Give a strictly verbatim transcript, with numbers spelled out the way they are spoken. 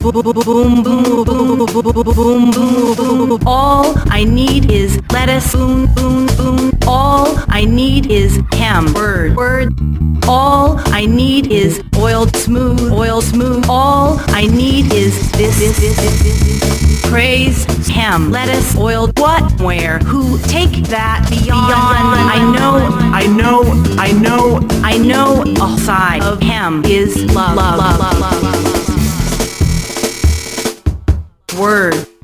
boom, boom, boom, boom, boom. All I need is lettuce, boom, boom, boom. All I need is ham, word, word. All I need is oiled smooth, oil smooth. All I need is this, this, this, this, this. Praise, ham, lettuce, oiled, what, where, who, take that beyond, beyond. I know, I know, I know, I know a side of ham is love, love, love, love, love. Word.